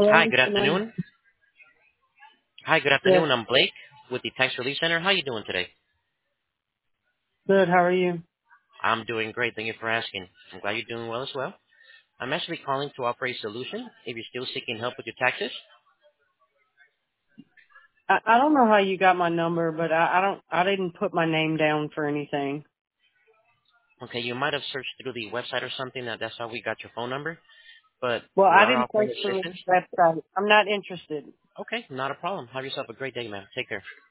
Hi, Hello, good Simone. afternoon. Hi, good Yes, afternoon. I'm Blake with the Tax Relief Center. How you doing today? good. How are you? I'm doing great. Thank you for asking. I'm glad you're doing well as well. I'm actually calling to offer a solution if you're still seeking help with your taxes. I don't know how you got my number, but I didn't put my name down for anything. Okay, you might have searched through the website or something. That's how we got your phone number. But Well, we I are didn't offering search through assistance. the website. I'm not interested. Okay, not a problem. Have yourself a great day, man. Take care.